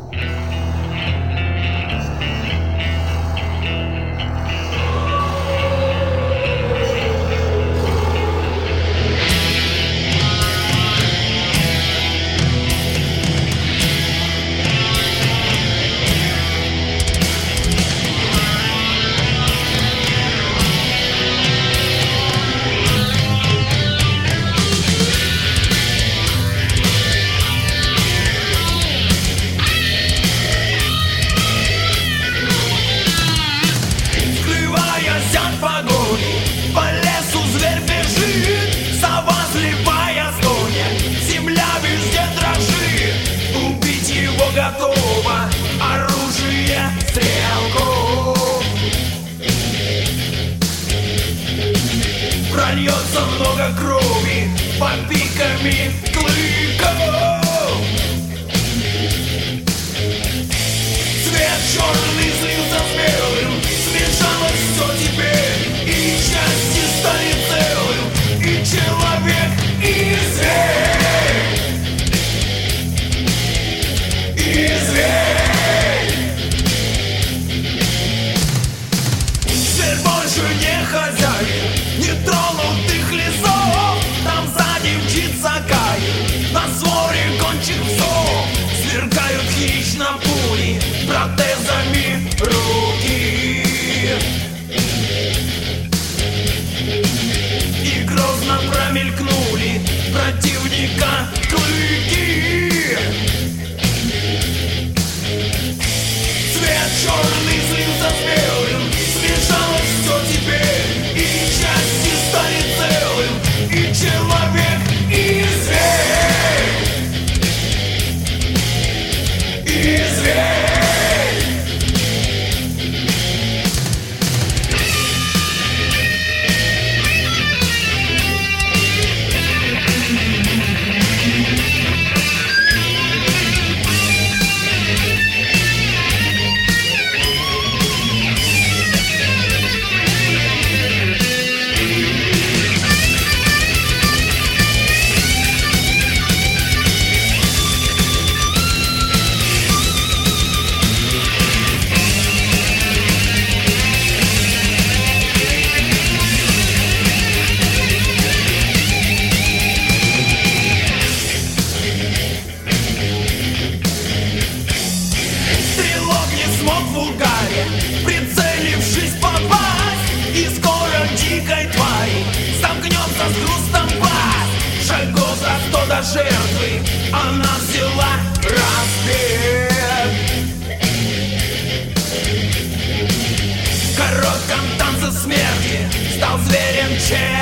Готово оружие, стрелку. Прольется много крови под пиками клыков. Цвет черный слился с белым, смешалось все теперь, и части стали целым, и человек, и зверь. Зверь больше не хозяин нетронутых лесов. Там сзади мчится Каин на своре кончик псов. Сверкают хищно пули протезами руки, и грозно промелькнули противника клыки. Черный слился с белым, смешалось все теперь, и части стали целым, и человек, и зверь, и зверь. Прицелившись попасть, и скоро дикой твари сомкнется с грустом пасть. Шагов за 100 до жертвы она взяла разбег. В коротком танце смерти стал зверем человек.